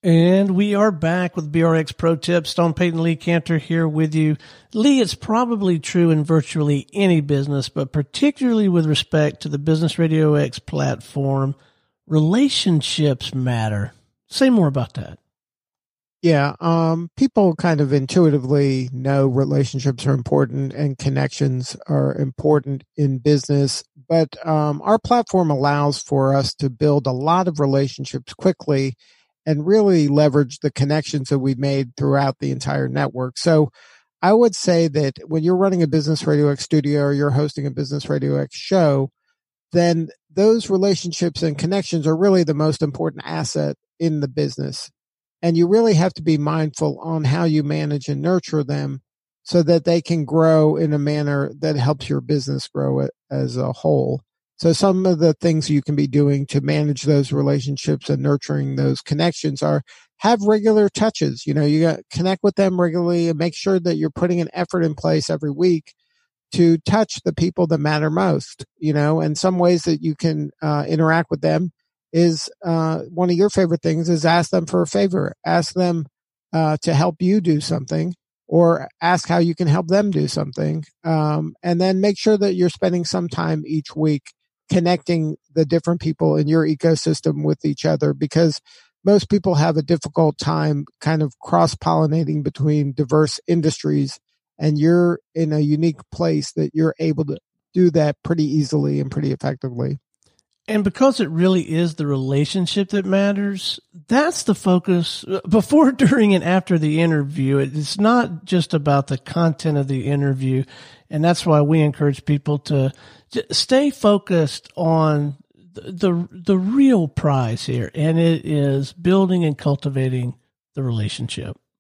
And we are back with BRX Pro Tips. Stone Payton Lee Cantor here with you. Lee, it's probably true in virtually any business, but particularly with respect to the Business Radio X platform, relationships matter. Say more about that. Yeah, people kind of intuitively know relationships are important and connections are important in business, but our platform allows for us to build a lot of relationships quickly and really leverage the connections that we've made throughout the entire network. So I would say that when you're running a Business Radio X studio or you're hosting a Business Radio X show, then those relationships and connections are really the most important asset in the business. And you really have to be mindful on how you manage and nurture them so that they can grow in a manner that helps your business grow as a whole. So some of the things you can be doing to manage those relationships and nurturing those connections are have regular touches. You got to connect with them regularly and make sure that you're putting an effort in place every week to touch the people that matter most, and some ways that you can interact with them is one of your favorite things is ask them for a favor, ask them to help you do something, or ask how you can help them do something. And then make sure that you're spending some time each week connecting the different people in your ecosystem with each other, because most people have a difficult time kind of cross-pollinating between diverse industries, and you're in a unique place that you're able to do that pretty easily and pretty effectively. And because it really is the relationship that matters, that's the focus before, during, and after the interview. It's not just about the content of the interview. And that's why we encourage people to stay focused on the real prize here. And it is building and cultivating the relationship.